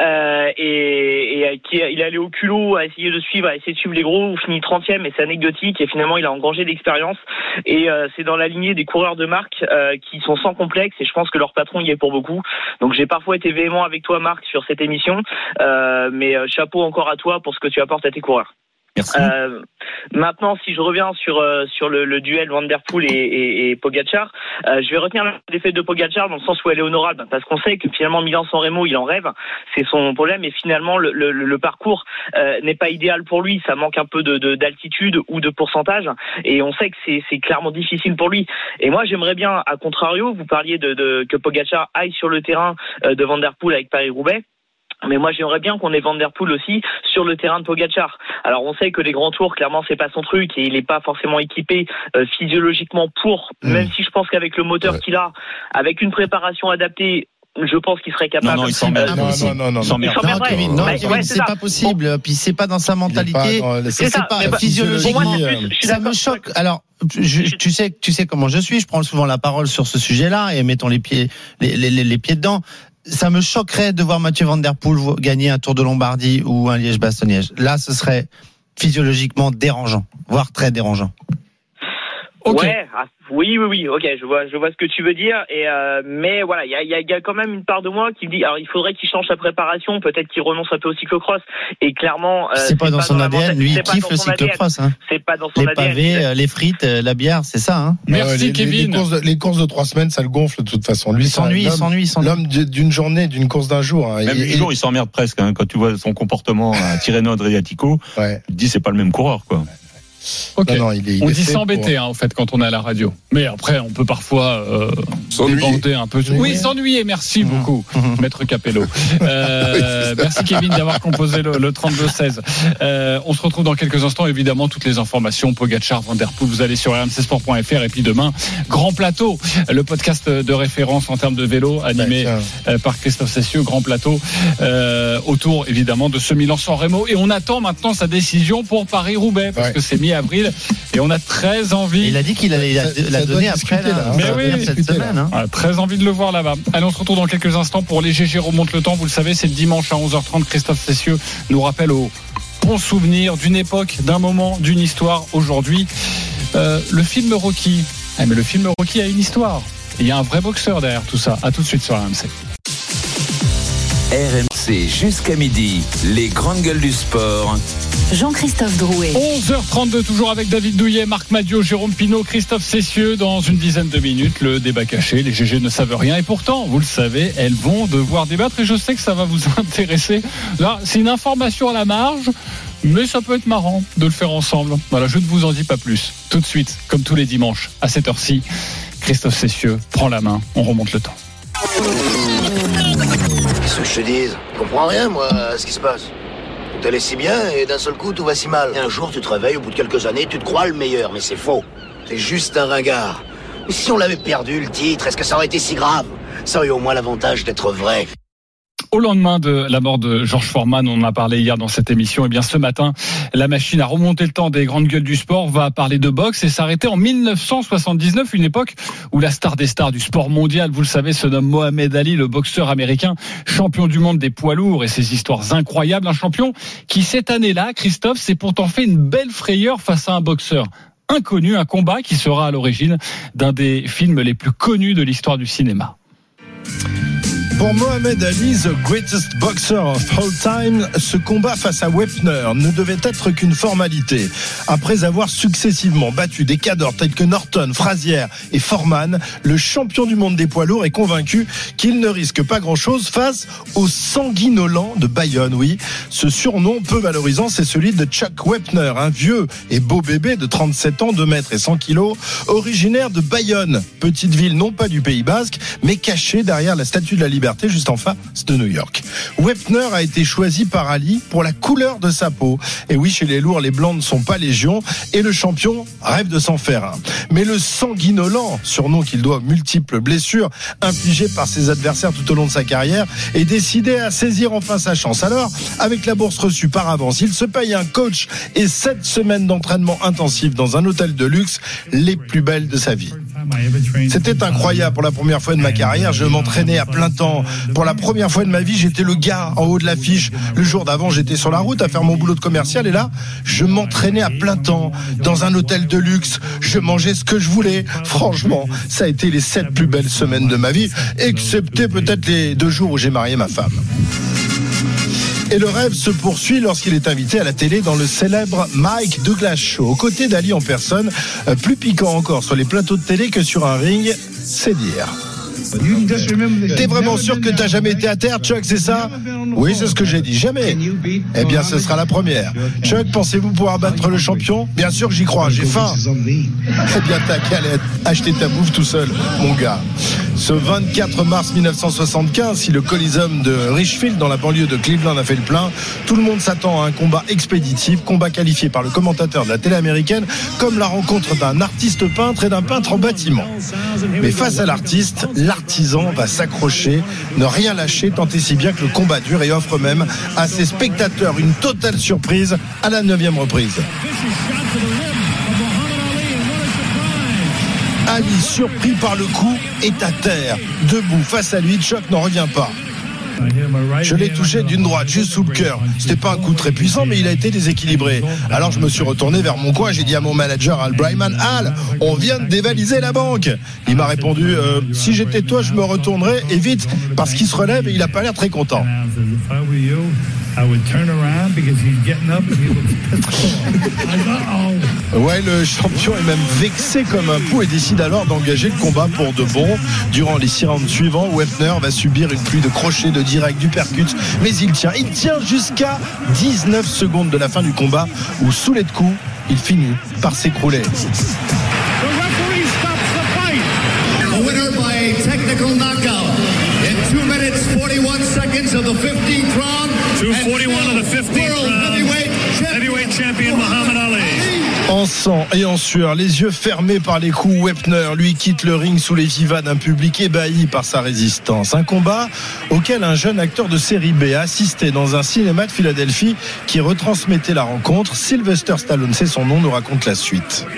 Et il est allé au culot à essayer de suivre les gros, où finit 30e et c'est anecdotique et finalement il a engrangé de l'expérience et c'est dans la lignée des coureurs de marque qui sont sans complexe et je pense que leur patron y est pour beaucoup. Donc j'ai parfois été véhément avec toi Marc sur cette émission, mais chapeau encore à toi pour ce que tu apportes à tes coureurs. Merci. Maintenant, si je reviens sur le duel Van Der Poel et Pogačar, je vais retenir la défaite de Pogačar dans le sens où elle est honorable, parce qu'on sait que finalement Milan-San Remo, il en rêve, c'est son problème, et finalement le parcours n'est pas idéal pour lui, ça manque un peu d'altitude ou de pourcentage, et on sait que c'est clairement difficile pour lui. Et moi, j'aimerais bien, à contrario, vous parliez que Pogačar aille sur le terrain de Van Der Poel avec Paris-Roubaix. Mais moi, j'aimerais bien qu'on ait Van Der Poel aussi sur le terrain de Pogačar. Alors, on sait que les grands tours, clairement, c'est pas son truc et il est pas forcément équipé physiologiquement pour, même si je pense qu'avec le moteur qu'il a, avec une préparation adaptée, je pense qu'il serait capable. Non, il s'emmerde. Kevin, c'est pas possible. Puis c'est pas dans sa mentalité. C'est pas physiologiquement. Ça me choque. Alors, tu sais comment je suis. Je prends souvent la parole sur ce sujet-là et mettons les pieds dedans. Ça me choquerait de voir Mathieu Van Der Poel gagner un Tour de Lombardie ou un Liège-Bastogne-Liège. Là, ce serait physiologiquement dérangeant, voire très dérangeant. Okay. Ouais, oui, ok, je vois ce que tu veux dire, mais voilà, il y a quand même une part de moi qui me dit, alors il faudrait qu'il change sa préparation, peut-être qu'il renonce un peu au cyclocross, et clairement, c'est pas dans son ADN, lui il kiffe le cyclocross, hein. C'est pas dans son ADN. Les pavés, les frites, la bière, c'est ça, hein. Merci Kevin. Les courses de 3 semaines, ça le gonfle de toute façon. Lui, il s'ennuie. L'homme d'une journée, d'une course d'un jour. Hein. Même les jours, il s'emmerde presque, hein, quand tu vois son comportement à Tirreno Adriatico, tu te dis c'est pas le même coureur, quoi. Ok. Non, on dit s'embêter en fait quand on est à la radio. Mais après, on peut parfois déborder un peu. Oui, s'ennuyer. Merci beaucoup, Maître Capello. Merci Kevin d'avoir composé le 32-16. On se retrouve dans quelques instants. Évidemment, toutes les informations Pogačar, Van Der Poel, vous allez sur rmcsport.fr et puis demain, Grand Plateau, le podcast de référence en termes de vélo animé par Christophe Cessieux. Grand Plateau autour évidemment de ce Milan-San Remo et on attend maintenant sa décision pour Paris-Roubaix parce que c'est mi-avril et on a très envie. Il a dit qu'il allait la donner après cette semaine. Hein. Très envie de le voir là-bas. Allez, on se retrouve dans quelques instants pour les GG remonte le temps. Vous le savez, c'est le dimanche à 11h30. Christophe Cessieux nous rappelle au bon souvenir d'une époque, d'un moment, d'une histoire. Aujourd'hui, le film Rocky. Mais le film Rocky a une histoire. Il y a un vrai boxeur derrière tout ça. À tout de suite sur RMC. RMC jusqu'à midi, les grandes gueules du sport. Jean-Christophe Drouet. 11h32, toujours avec David Douillet, Marc Madio, Jérôme Pinault, Christophe Cessieux. Dans une dizaine de minutes, le débat caché. Les GG ne savent rien. Et pourtant, vous le savez, elles vont devoir débattre. Et je sais que ça va vous intéresser. Là, c'est une information à la marge. Mais ça peut être marrant de le faire ensemble. Voilà, je ne vous en dis pas plus. Tout de suite, comme tous les dimanches, à cette heure-ci, Christophe Cessieux prend la main. On remonte le temps. Qu'est-ce que je te dise ? Je comprends rien, moi, à ce qui se passe. Tout allait si bien et d'un seul coup, tout va si mal. Et un jour, tu te réveilles, au bout de quelques années, tu te crois le meilleur, mais c'est faux. T'es juste un ringard. Mais si on l'avait perdu, le titre, est-ce que ça aurait été si grave ? Ça aurait au moins l'avantage d'être vrai. Au lendemain de la mort de George Foreman, on en a parlé hier dans cette émission, et bien ce matin, la machine a remonté le temps des grandes gueules du sport, va parler de boxe et s'arrêter en 1979, une époque où la star des stars du sport mondial, vous le savez, se nomme Mohamed Ali, le boxeur américain, champion du monde des poids lourds, et ses histoires incroyables, un champion qui cette année-là, Christophe, s'est pourtant fait une belle frayeur face à un boxeur inconnu, un combat qui sera à l'origine d'un des films les plus connus de l'histoire du cinéma. Pour Mohamed Ali, the greatest boxer of all time, ce combat face à Wepner ne devait être qu'une formalité. Après avoir successivement battu des cadors tels que Norton, Frazier et Foreman, le champion du monde des poids lourds est convaincu qu'il ne risque pas grand-chose face au sanguinolent de Bayonne. Oui, ce surnom peu valorisant, c'est celui de Chuck Wepner, un vieux et beau bébé de 37 ans, 2 mètres et 100 kilos, originaire de Bayonne, petite ville non pas du Pays Basque, mais cachée derrière la Statue de la Liberté, juste en face de New York. Wepner a été choisi par Ali pour la couleur de sa peau. Et oui, chez les lourds, les blancs ne sont pas légion et le champion rêve de s'en faire un. Mais le sanguinolent, surnom qu'il doit aux multiples blessures infligées par ses adversaires tout au long de sa carrière, est décidé à saisir enfin sa chance. Alors, avec la bourse reçue par avance, il se paye un coach et 7 semaines d'entraînement intensif dans un hôtel de luxe, les plus belles de sa vie. C'était incroyable. Pour la première fois de ma carrière, je m'entraînais à plein temps. Pour la première fois de ma vie, j'étais le gars en haut de l'affiche. Le jour d'avant, j'étais sur la route à faire mon boulot de commercial et là, je m'entraînais à plein temps dans un hôtel de luxe. Je mangeais ce que je voulais. Franchement, ça a été les 7 plus belles semaines de ma vie, excepté peut-être les 2 jours où j'ai marié ma femme. Et le rêve se poursuit lorsqu'il est invité à la télé dans le célèbre Mike Douglas Show. Aux côtés d'Ali en personne, plus piquant encore sur les plateaux de télé que sur un ring, c'est dire. T'es vraiment sûr que t'as jamais été à terre, Chuck, c'est ça? Oui, c'est ce que j'ai dit, jamais. Eh bien, ce sera la première. Chuck, pensez-vous pouvoir battre le champion? Bien sûr que j'y crois, j'ai faim. Eh bien, t'as qu'à aller acheter ta bouffe tout seul, mon gars. Ce 24 mars 1975, si le Coliseum de Richfield, dans la banlieue de Cleveland, a fait le plein, tout le monde s'attend à un combat expéditif, combat qualifié par le commentateur de la télé américaine comme la rencontre d'un artiste peintre et d'un peintre en bâtiment. Mais face à l'artiste, l'artisan va s'accrocher, ne rien lâcher, tant et si bien que le combat dure et offre même à ses spectateurs une totale surprise à la 9e reprise. Ali, surpris par le coup, est à terre. Debout, face à lui, Chuck n'en revient pas. Je l'ai touché d'une droite, juste sous le cœur. C'était pas un coup très puissant, mais il a été déséquilibré. Alors je me suis retourné vers mon coin, j'ai dit à mon manager Al Bryman, Al, on vient de dévaliser la banque. Il m'a répondu, si j'étais toi, je me retournerais, et vite, parce qu'il se relève et il a pas l'air très content. Ouais, le champion est même vexé comme un pou et décide alors d'engager le combat pour de bon. Durant les 6 rounds suivants, Wepner va subir une pluie de crochets, de directs, du percute, mais il tient jusqu'à 19 secondes de la fin du combat où, saoulé de coups, il finit par s'écrouler. En sang et en sueur, les yeux fermés par les coups, Wepner, lui, quitte le ring sous les vivas d'un public ébahi par sa résistance. Un combat auquel un jeune acteur de série B a assisté dans un cinéma de Philadelphie qui retransmettait la rencontre. Sylvester Stallone, c'est son nom, nous raconte la suite.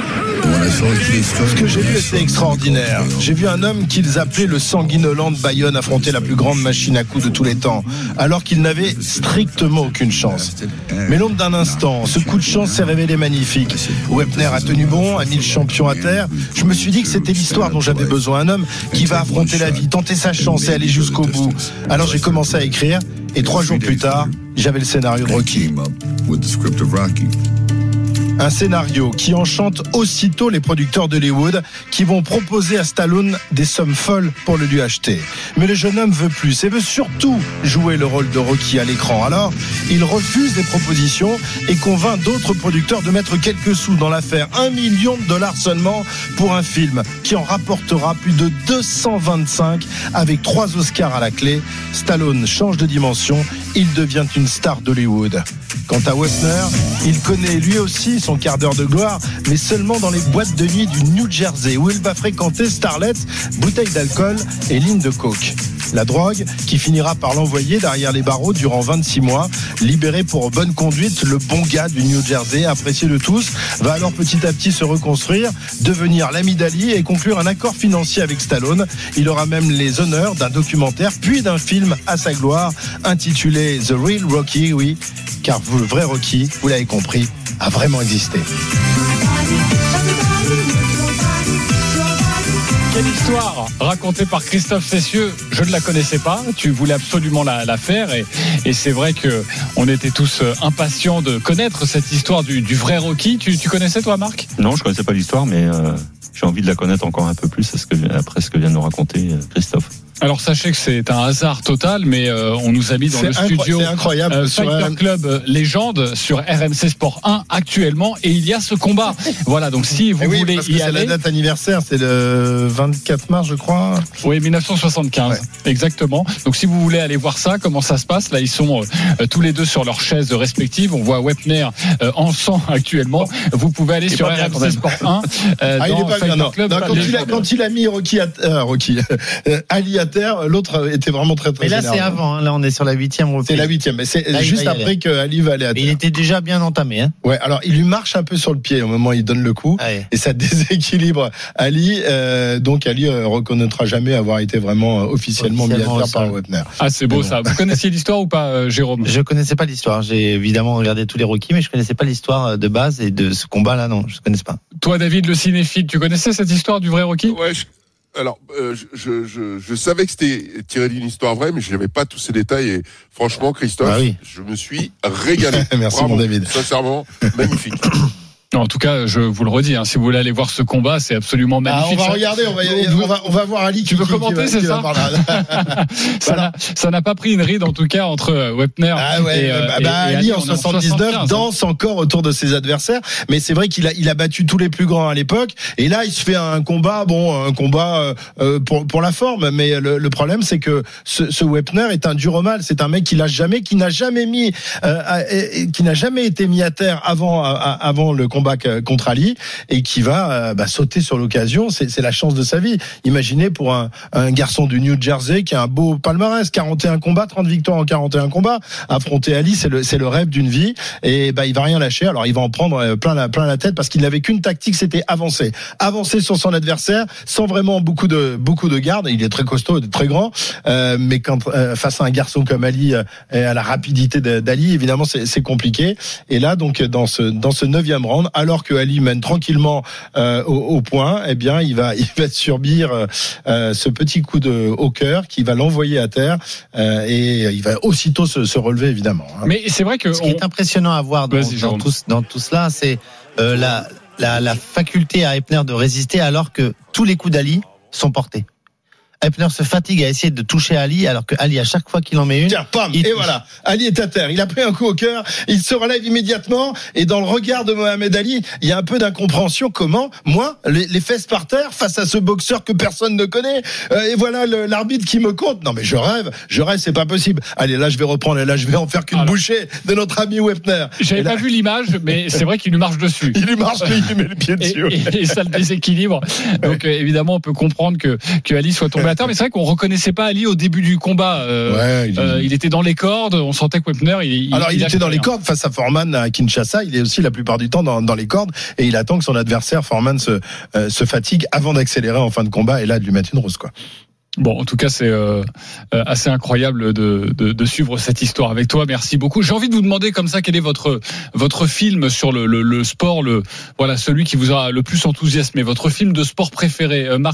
Ce que j'ai vu était extraordinaire. J'ai vu un homme qu'ils appelaient le sanguinolent de Bayonne affronter la plus grande machine à coups de tous les temps, alors qu'il n'avait strictement aucune chance. Mais l'ombre d'un instant, ce coup de chance s'est révélé magnifique. Wepner a tenu bon, a mis le champion à terre. Je me suis dit que c'était l'histoire dont j'avais besoin, un homme qui va affronter la vie, tenter sa chance et aller jusqu'au bout. Alors j'ai commencé à écrire, et 3 jours plus tard, j'avais le scénario de Rocky. Un scénario qui enchante aussitôt les producteurs d'Hollywood qui vont proposer à Stallone des sommes folles pour le lui acheter. Mais le jeune homme veut plus et veut surtout jouer le rôle de Rocky à l'écran. Alors, il refuse des propositions et convainc d'autres producteurs de mettre quelques sous dans l'affaire. $1 million seulement pour un film qui en rapportera plus de 225 avec 3 Oscars à la clé. Stallone change de dimension, il devient une star d'Hollywood. Quant à Wepner, il connaît lui aussi son quart d'heure de gloire, mais seulement dans les boîtes de nuit du New Jersey où il va fréquenter starlets, bouteilles d'alcool et lignes de coke. La drogue qui finira par l'envoyer derrière les barreaux durant 26 mois. Libéré pour bonne conduite, le bon gars du New Jersey, apprécié de tous, va alors petit à petit se reconstruire, devenir l'ami d'Ali et conclure un accord financier avec Stallone. Il aura même les honneurs d'un documentaire puis d'un film à sa gloire intitulé The Real Rocky, oui, car le vrai Rocky, vous l'avez compris, a vraiment existé. Quelle histoire racontée par Christophe Cessieux. Je ne la connaissais pas. Tu voulais absolument la faire et c'est vrai que on était tous impatients de connaître cette histoire du vrai Rocky. Tu connaissais toi, Marc ? Non, je connaissais pas l'histoire, mais j'ai envie de la connaître encore un peu plus après ce que vient de nous raconter Christophe. Alors sachez que c'est un hasard total, mais on nous a mis dans le studio Fighter Club Légende sur RMC Sport 1 actuellement, et il y a ce combat. Voilà, donc si vous voulez parce que y c'est aller, la date anniversaire, c'est le 24 mars, je crois. Oui, 1975, exactement. Donc si vous voulez aller voir ça, comment ça se passe, là ils sont tous les deux sur leurs chaises respectives. On voit Wepner en sang actuellement. Vous pouvez aller sur RMC Sport 1 dans Fighter Club Légende. Quand il a mis Ali à terre, l'autre était vraiment très mais là énervé. C'est avant, hein. Là on est sur la 8e reprise. C'est la 8e, mais c'est là, juste après que Ali va aller à terre. Il était déjà bien entamé, hein. Ouais, alors il lui marche un peu sur le pied au moment où il donne le coup, et ça déséquilibre Ali. Donc Ali reconnaîtra jamais avoir été vraiment officiellement mis à terre par Wepner. Ah, c'est beau ça. Vous connaissiez l'histoire ou pas, Jérôme ? Je connaissais pas l'histoire. J'ai évidemment regardé tous les Rocky, mais je connaissais pas l'histoire de base et de ce combat-là. Non, je connaissais pas. Toi, David, le cinéphile, tu connaissais cette histoire du vrai Rocky ? Ouais. Alors, je savais que c'était tiré d'une histoire vraie, mais je n'avais pas tous ces détails. Et franchement, Christophe, je me suis régalé. Merci, bravo, mon David. Sincèrement, magnifique. En tout cas, je vous le redis, si vous voulez aller voir ce combat, c'est absolument magnifique. On va regarder, on va voir Ali. Tu veux commenter, c'est ça ? Ça n'a pas pris une ride, en tout cas, entre Wepner et Ali en 79 danse encore autour de ses adversaires, mais c'est vrai qu'il a battu tous les plus grands à l'époque, et là il se fait un combat pour la forme, mais le problème c'est que ce Wepner est un dur au mal, c'est un mec qui n'a jamais été mis à terre avant le combat contre Ali, et qui va sauter sur l'occasion. C'est la chance de sa vie. Imaginez pour un garçon du New Jersey qui a un beau palmarès, 41 combats, 30 victoires en 41 combats, affronter Ali, c'est le rêve d'une vie, et il va rien lâcher. Alors il va en prendre plein la tête, parce qu'il n'avait qu'une tactique, c'était avancer sur son adversaire sans vraiment beaucoup de garde. Il est très costaud, très grand, mais quand face à un garçon comme Ali, à la rapidité d'Ali, évidemment c'est compliqué. Et là donc dans ce 9e round, alors que Ali mène tranquillement au point, eh bien il va subir ce petit coup au cœur qui va l'envoyer à terre, et il va aussitôt se relever, évidemment. Mais c'est vrai que ce qui est impressionnant à voir dans tout cela, c'est la faculté à Wepner de résister alors que tous les coups d'Ali sont portés. Wepner se fatigue à essayer de toucher Ali, alors que Ali, à chaque fois qu'il en met une, tiens, pam, et voilà, Ali est à terre. Il a pris un coup au cœur, il se relève immédiatement, et dans le regard de Mohamed Ali, il y a un peu d'incompréhension. Comment, moi, les fesses par terre face à ce boxeur que personne ne connaît, et voilà l'arbitre qui me compte. Non mais je rêve, c'est pas possible. Allez, là je vais reprendre, et là je vais en faire qu'une bouchée de notre ami Wepner. J'avais pas vu l'image, mais c'est vrai qu'il lui marche dessus. Il lui marche, il met le pied dessus. Et ça le déséquilibre. Donc évidemment, on peut comprendre que Ali soit tombé à terre, mais c'est vrai qu'on reconnaissait pas Ali au début du combat. Il était dans les cordes, on sentait que Wepner il était dans les cordes face à Foreman à Kinshasa. Il est aussi la plupart du temps dans les cordes, et il attend que son adversaire Foreman se fatigue avant d'accélérer en fin de combat, et là de lui mettre une rousse, quoi. Bon, en tout cas, c'est assez incroyable de suivre cette histoire avec toi. Merci beaucoup. J'ai envie de vous demander comme ça, quel est votre film sur le sport, celui qui vous a le plus enthousiasmé, votre film de sport préféré. Marc, c'est quoi ?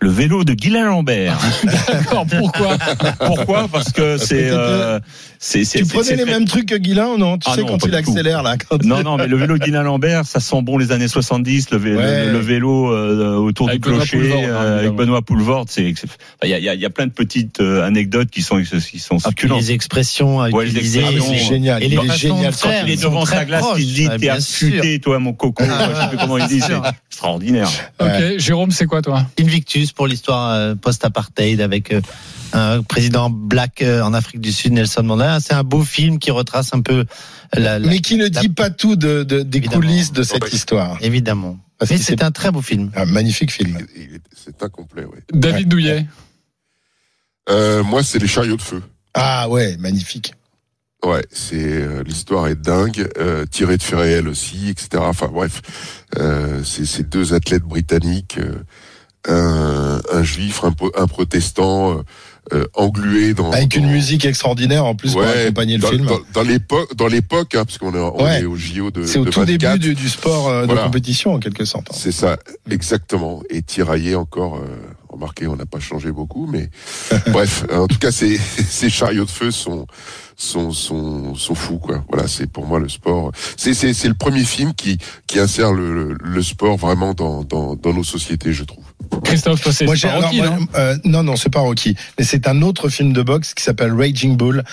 Le vélo de Guylain Lambert. D'accord, Pourquoi? Parce que Tu prenais les mêmes trucs que Guylain ou non? Tu sais, quand il accélère, là. Non, mais le vélo de Guylain Lambert, ça sent bon les années 70, le vélo autour avec du clocher, avec Benoît Poulvord. Il y a plein de petites anecdotes qui sont succulentes. Les expressions utilisées. C'est génial. Et il est génial. Quand il est devant sa glace, il dit t'es affûté, toi, mon coco. Je sais plus comment il dit, c'est extraordinaire. Ok, Jérôme, c'est quoi, toi? Invictus pour l'histoire post-apartheid avec un président black en Afrique du Sud, Nelson Mandela. C'est un beau film qui retrace un peu mais qui ne dit pas tout des coulisses de cette histoire. Évidemment. Mais c'est un très beau film. Un magnifique film. C'est incomplet, oui. David Douillet. Moi, c'est Les Chariots de Feu. Ah ouais, magnifique. Ouais, l'histoire est dingue, tirée de faits réels aussi, etc. Enfin bref, c'est deux athlètes britanniques, un juif, un protestant, englués avec une musique extraordinaire en plus pour accompagner le film. Dans l'époque, hein, parce qu'on est au JO de. C'est au tout 24. Début du sport de compétition en quelque sorte. C'est ça, exactement. Et tiraillé encore. Remarquez, on n'a pas changé beaucoup, mais bref. En tout cas, ces chariots de feu sont fous, quoi. Voilà, c'est pour moi le sport. C'est le premier film qui insère le sport vraiment dans nos sociétés, je trouve. Christophe, toi, c'est pas Rocky, non? Non, c'est pas Rocky. Mais c'est un autre film de boxe qui s'appelle Raging Bull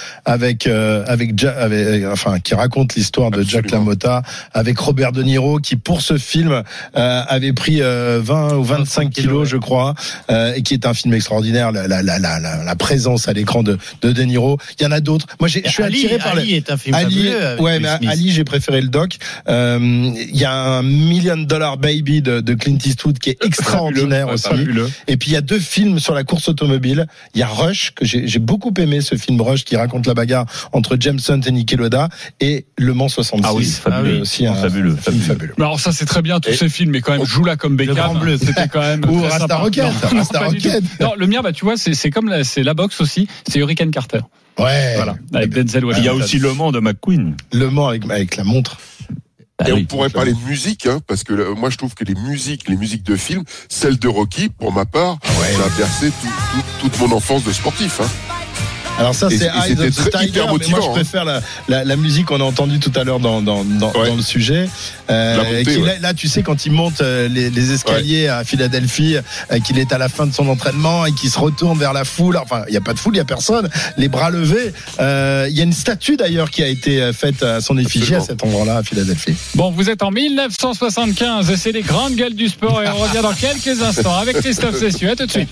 qui raconte l'histoire de Jack LaMotta avec Robert De Niro qui, pour ce film, avait pris 20 ou 25 kilos, je crois, et qui est un film extraordinaire. La présence à l'écran de De Niro. Il y en a d'autres. Moi, je suis attiré par Ali est un film fabuleux. Ouais, mais Ali, j'ai préféré le doc. Il y a un $1 Million Baby de Clint Eastwood qui est extraordinaire aussi. Et puis il y a deux films sur la course automobile. Il y a Rush, que j'ai beaucoup aimé, ce film Rush qui raconte la bagarre entre James Hunt et Niki Lauda, et Le Mans 66. Ah oui, c'est fabuleux. Aussi fabuleux. Mais alors ça c'est très bien tous ces films, mais quand même Joue là comme Beckham. C'était quand même. Ou Rasta Rocket. Non, le mien, tu vois, c'est comme c'est la boxe aussi. C'est Hurricane Carter. Ouais. Voilà. Avec Denzel Washington. Il y a aussi Le Mans de McQueen. Le Mans avec la montre. Et on pourrait parler de musique, hein, parce que moi je trouve que les musiques de films, celle de Rocky, pour ma part, ça a bercé toute mon enfance de sportif. Hein. Alors ça, c'est Eyes of the Tiger, mais moi je préfère la musique qu'on a entendue tout à l'heure dans le sujet. Là, tu sais, quand il monte les escaliers à Philadelphie, qu'il est à la fin de son entraînement et qu'il se retourne vers la foule. Enfin, il n'y a pas de foule, il n'y a personne. Les bras levés. Il y a une statue d'ailleurs qui a été faite à son effigie à cet endroit-là à Philadelphie. Bon, vous êtes en 1975 et c'est les grandes gueules du sport et on revient dans quelques instants avec Christophe Cessieux. À tout de suite.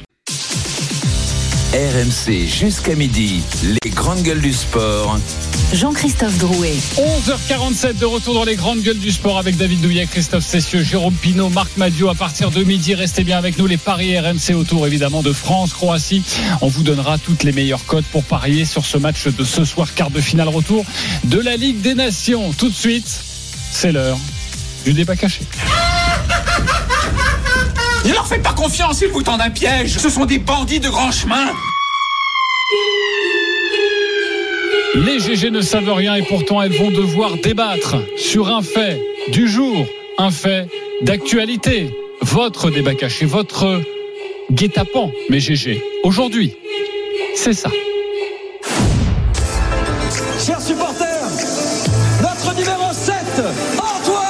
RMC jusqu'à midi, les grandes gueules du sport. Jean-Christophe Drouet. 11h47 de retour dans les grandes gueules du sport avec David Douillet, Christophe Cessieux, Jérôme Pinault, Marc Madiot. À partir de midi, restez bien avec nous. Les paris RMC autour évidemment de France-Croatie. On vous donnera toutes les meilleures cotes pour parier sur ce match de ce soir, quart de finale retour de la Ligue des Nations. Tout de suite, c'est l'heure du débat caché. Ne leur faites pas confiance, ils vous tendent un piège. Ce sont des bandits de grand chemin. Les GG ne savent rien et pourtant elles vont devoir débattre sur un fait du jour, un fait d'actualité. Votre débat caché, votre guet-apens, mes GG. Aujourd'hui, c'est ça. Chers supporters, notre numéro 7, Antoine!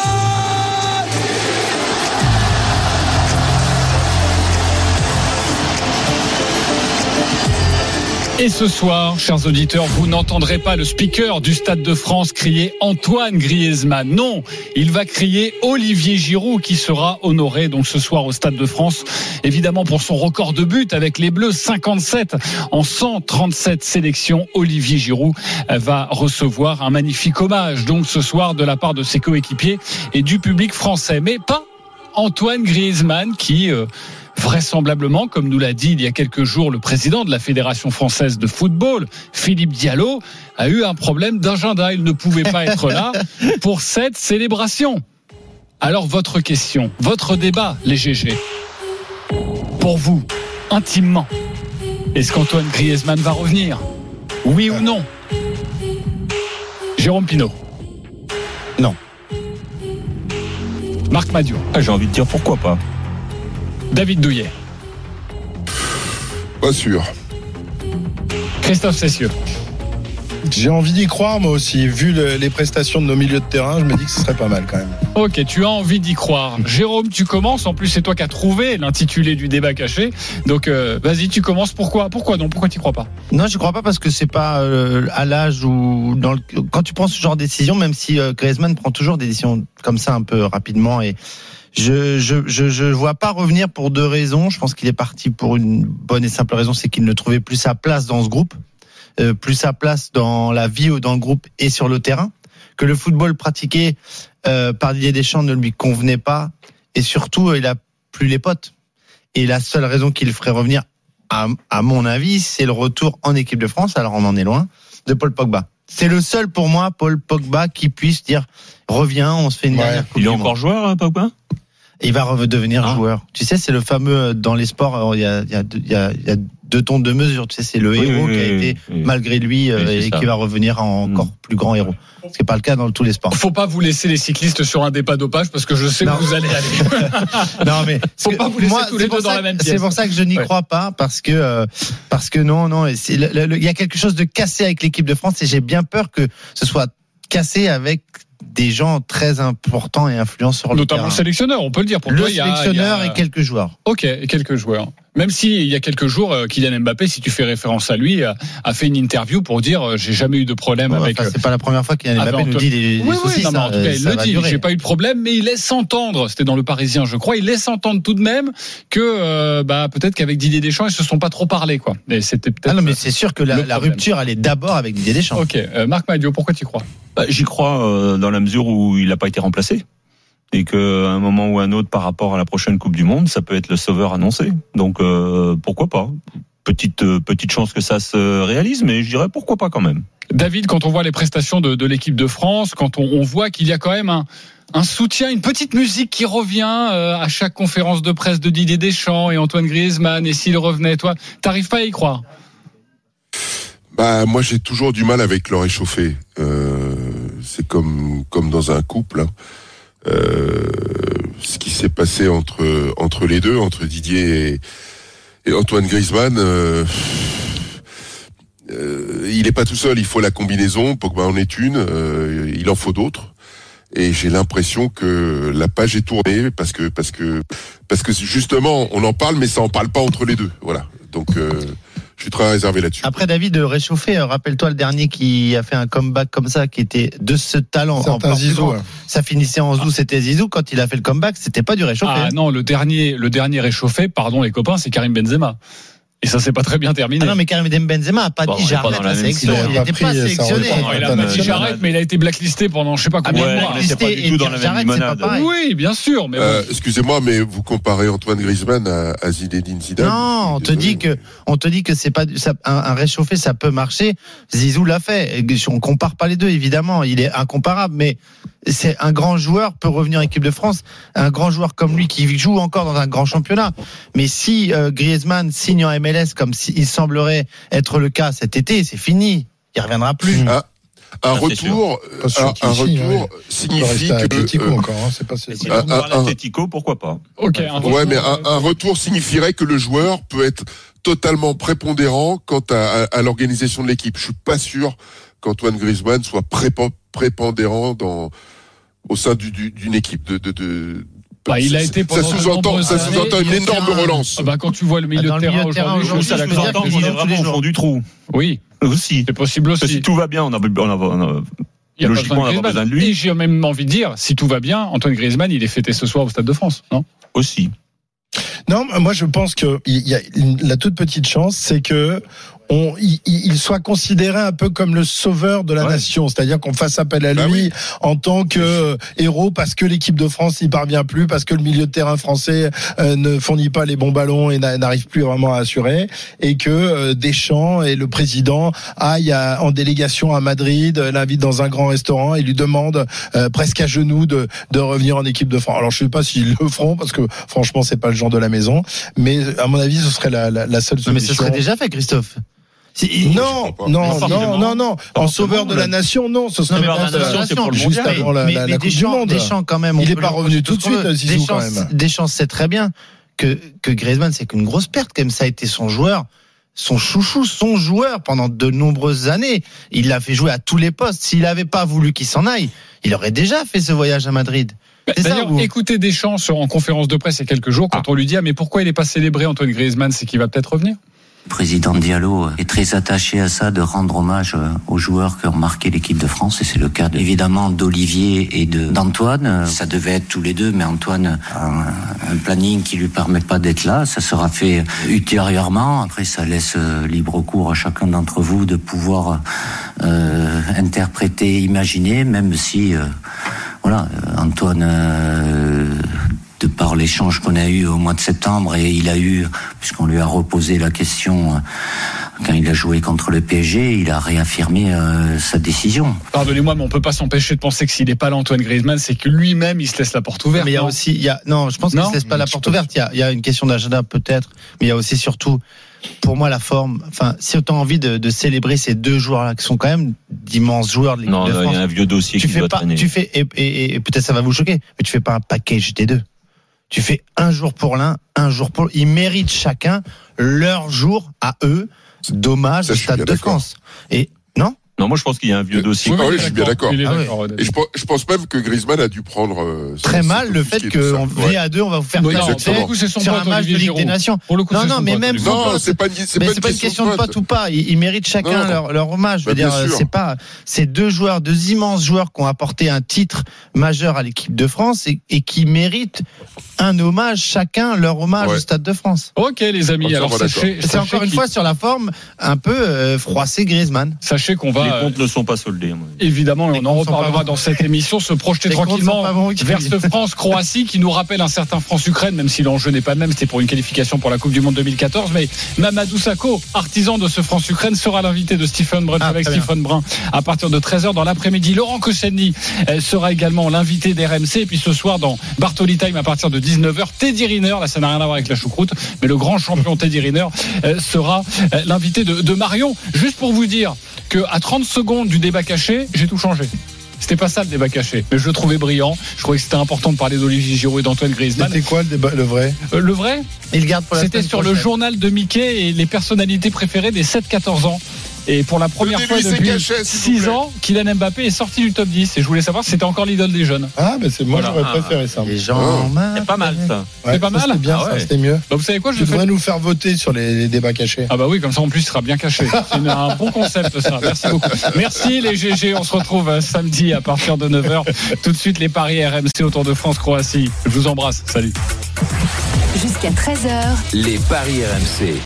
Et ce soir, chers auditeurs, vous n'entendrez pas le speaker du Stade de France crier Antoine Griezmann. Non, il va crier Olivier Giroud qui sera honoré donc ce soir au Stade de France. Évidemment pour son record de buts avec les Bleus, 57 en 137 sélections. Olivier Giroud va recevoir un magnifique hommage donc ce soir de la part de ses coéquipiers et du public français. Mais pas Antoine Griezmann qui... vraisemblablement, comme nous l'a dit il y a quelques jours le président de la Fédération française de football, Philippe Diallo, a eu un problème d'agenda. Il ne pouvait pas être là pour cette célébration. Alors votre question, votre débat, les GG, pour vous, intimement, est-ce qu'Antoine Griezmann va revenir ? Oui ou non ? Jérôme Pinault ? Non. Marc Madiot ? J'ai envie de dire pourquoi pas. David Douillet. Pas sûr. Christophe Cessieux. J'ai envie d'y croire, moi aussi. Vu les prestations de nos milieux de terrain, je me dis que ce serait pas mal quand même. Ok, tu as envie d'y croire. Jérôme, tu commences. En plus, c'est toi qui as trouvé l'intitulé du débat caché. Donc, vas-y, tu commences. Pourquoi non? Pourquoi tu crois pas? Non, je crois pas parce que c'est pas à l'âge où quand tu prends ce genre de décision, même si Griezmann prend toujours des décisions comme ça un peu rapidement, et je vois pas revenir pour deux raisons. Je pense qu'il est parti pour une bonne et simple raison, c'est qu'il ne trouvait plus sa place dans ce groupe, plus sa place dans la vie ou dans le groupe et sur le terrain, que le football pratiqué par Didier Deschamps ne lui convenait pas, et surtout il a plus les potes. Et la seule raison qu'il ferait revenir, à mon avis, c'est le retour en équipe de France, alors on en est loin, de Paul Pogba. C'est le seul pour moi, Paul Pogba, qui puisse dire reviens, on se fait une dernière coupe. Il est du encore monde. joueur, Pogba? Il va redevenir joueur. Tu sais, c'est le fameux dans les sports. Il y a deux tons de mesure. Tu sais, c'est le héros qui a été malgré lui et qui va revenir en encore plus grand héros. Ce qui n'est pas le cas dans tous les sports. Faut pas vous laisser les cyclistes sur un débat dopage parce que je sais où vous allez aller. Non mais faut pas vous laisser tous les deux dans la même pièce. C'est pour ça que je n'y crois pas, parce que non. Il y a quelque chose de cassé avec l'équipe de France, et j'ai bien peur que ce soit cassé avec des gens très importants et influents sur le terrain. Notamment le sélectionneur, on peut le dire. Pour le toi, sélectionneur et quelques joueurs. Ok, et quelques joueurs. Même si il y a quelques jours, Kylian Mbappé, si tu fais référence à lui, a fait une interview pour dire j'ai jamais eu de problème avec. C'est pas la première fois qu'il Mbappé nous dit des soucis. Non, en tout cas, il le dit. J'ai pas eu de problème, mais il laisse entendre. C'était dans Le Parisien, je crois. Il laisse entendre tout de même que peut-être qu'avec Didier Deschamps, ils se sont pas trop parlé, quoi. Et c'était peut-être. Ah non, mais c'est sûr que la rupture, elle est d'abord avec Didier Deschamps. Ok, Marc Madiot, pourquoi tu crois? J'y crois dans la mesure où il n'a pas été remplacé. Et qu'à un moment ou un autre, par rapport à la prochaine Coupe du Monde, ça peut être le sauveur annoncé. Donc pourquoi pas? Petite chance que ça se réalise, mais je dirais pourquoi pas quand même. David, quand on voit les prestations de l'équipe de France, quand on voit qu'il y a quand même un soutien, une petite musique qui revient à chaque conférence de presse de Didier Deschamps et Antoine Griezmann, et s'il revenait, toi, t'arrives pas à y croire? Moi, j'ai toujours du mal avec le réchauffé. C'est comme dans un couple. Ce qui s'est passé entre les deux, entre Didier et Antoine Griezmann, il est pas tout seul. Il faut la combinaison. Pogba en est une. Il en faut d'autres. Et j'ai l'impression que la page est tournée parce que justement on en parle, mais ça en parle pas entre les deux. Voilà. Donc je suis très réservé là-dessus. Après, David, réchauffé, rappelle-toi le dernier qui a fait un comeback comme ça, qui était de ce talent. Zizou. Ça finissait en Zizou, c'était Zizou. Quand il a fait le comeback, c'était pas du réchauffé. Ah non, le dernier réchauffé, pardon les copains, c'est Karim Benzema. Et ça s'est pas très bien terminé. Ah non, mais Karim Benzema a pas dit j'arrête la sélection. Il n'était pas sélectionné. Il a pas dit j'arrête, mais il a été blacklisté pendant je sais pas combien de mois. Il pas du tout dans la même limonade. Oui, bien sûr. Mais excusez-moi, mais vous comparez Antoine Griezmann à Zinedine Zidane. Non, on te dit que c'est pas un réchauffé, ça peut marcher. Zizou l'a fait. On compare pas les deux, évidemment. Il est incomparable, mais c'est un grand joueur peut revenir en équipe de France. Un grand joueur comme lui qui joue encore dans un grand championnat. Mais si Griezmann signe en MLS comme il semblerait être le cas cet été, c'est fini. Il reviendra plus. Un retour signifie que Atlético encore, c'est pas l'Atlético, pourquoi pas. OK. Mais un retour signifierait que le joueur peut être totalement prépondérant quant à l'organisation de l'équipe. Je suis pas sûr qu'Antoine Griezmann soit prépondérant au sein d'une équipe il a été pendant ça sous-entend une énorme relance. Quand tu vois le milieu de terrain aujourd'hui, ça sous-entend qu'il est vraiment au fond du trou. Oui, aussi. C'est possible aussi. Si tout va bien, logiquement, on a besoin de lui. Et j'ai même envie de dire, si tout va bien, Antoine Griezmann, il est fêté ce soir au Stade de France, non? Aussi. Non, moi je pense que il y a la toute petite chance, c'est que il soit considéré un peu comme le sauveur de la nation, c'est-à-dire qu'on fasse appel à lui en tant que héros parce que l'équipe de France n'y parvient plus, parce que le milieu de terrain français ne fournit pas les bons ballons et n'arrive plus vraiment à assurer, et que Deschamps et le président aillent en délégation à Madrid, l'invitent dans un grand restaurant et lui demandent presque à genoux de revenir en équipe de France. Alors je sais pas s'ils le feront parce que franchement c'est pas le genre de la maison, mais à mon avis ce serait la seule solution. Mais ce serait déjà fait, Christophe. Non. En sauveur de la nation, non. Ce serait c'est pour le juste avant la Coupe du Monde. Deschamps, quand même. Il n'est pas revenu tout de suite, Zizou, quand même. Deschamps sait très bien que Griezmann, c'est qu'une grosse perte, comme ça a été son joueur son chouchou, son joueur pendant de nombreuses années. Il l'a fait jouer à tous les postes. S'il n'avait pas voulu qu'il s'en aille, il aurait déjà fait ce voyage à Madrid. D'ailleurs, écoutez Deschamps en conférence de presse il y a quelques jours, quand on lui dit mais pourquoi il n'est pas célébré Antoine Griezmann, c'est qu'il va peut-être revenir. Le président Diallo est très attaché à ça, de rendre hommage aux joueurs qui ont marqué l'équipe de France, et c'est le cas évidemment d'Olivier et d'Antoine. Ça devait être tous les deux, mais Antoine a un planning qui lui permet pas d'être là. Ça sera fait ultérieurement. Après, ça laisse libre cours à chacun d'entre vous de pouvoir interpréter, imaginer, même si Antoine, de par l'échange qu'on a eu au mois de septembre, et il a eu, puisqu'on lui a reposé la question quand il a joué contre le PSG, il a réaffirmé sa décision. Pardonnez-moi, mais on peut pas s'empêcher de penser que s'il n'est pas là, Antoine Griezmann, c'est que lui-même il se laisse la porte ouverte. Mais il y a aussi, je pense qu'il se laisse pas la porte ouverte. Il y a une question d'agenda peut-être, mais il y a aussi surtout, pour moi, la forme. Enfin, si tu as envie de célébrer ces deux joueurs-là, qui sont quand même d'immenses joueurs de l'équipe de France. Non, il y a un vieux dossier qui doit traîner. Tu fais, et peut-être ça va vous choquer, mais tu fais pas un package des deux. Tu fais un jour pour l'un, un jour pour l'autre. Ils méritent chacun leur jour à eux d'hommage au Stade de France. Et non, moi je pense qu'il y a un vieux dossier. Oui, je suis bien d'accord. Et je pense même que Griezmann a dû prendre très mal le fait qu'en V2 on va vous faire sur un match de Ligue des Nations. Pour le coup, c'est pas une question de pote ou pas. Ils méritent chacun leur hommage. Je veux dire, c'est pas ces deux joueurs, deux immenses joueurs qui ont apporté un titre majeur à l'équipe de France et qui méritent un hommage, chacun leur hommage au Stade de France. Ok les amis, alors c'est encore une fois sur la forme un peu froissé Griezmann. Sachez qu'on va. Les comptes ne sont pas soldés. Évidemment, on en reparlera dans cette émission, se projeter tranquillement vers ce France-Croatie qui nous rappelle un certain France-Ukraine, même si l'enjeu n'est pas le même, c'était pour une qualification pour la Coupe du Monde 2014. Mais Mamadou Sakho, artisan de ce France-Ukraine, sera l'invité de Stephen Brun avec Stephen Brun à partir de 13h dans l'après-midi. Laurent Koscielny sera également l'invité d'RMC. Et puis ce soir, dans Bartoli Time à partir de 19h, Teddy Riner, là ça n'a rien à voir avec la choucroute, mais le grand champion Teddy Riner sera l'invité de Marion. Juste pour vous dire que à 30 secondes du débat caché, j'ai tout changé. C'était pas ça le débat caché, mais je le trouvais brillant. Je trouvais que c'était important de parler d'Olivier Giroud et d'Antoine Griezmann. C'était quoi le vrai Le vrai, il garde pour la c'était sur le journal de Mickey et les personnalités préférées des 7-14 ans. Et pour la première fois depuis 6 ans, Kylian Mbappé est sorti du top 10. Et je voulais savoir si c'était encore l'idole des jeunes. Ah, mais j'aurais préféré ça. Les gens, c'est pas mal ça. C'est pas mal. C'était bien, ça, c'était mieux. Donc, vous savez quoi, tu devrais nous faire voter sur les débats cachés. Ah bah oui, comme ça en plus il sera bien caché. C'est un bon concept ça. Merci beaucoup. Merci les GG. On se retrouve samedi à partir de 9h. Tout de suite les paris RMC autour de France-Croatie. Je vous embrasse. Salut. Jusqu'à 13h. Les paris RMC.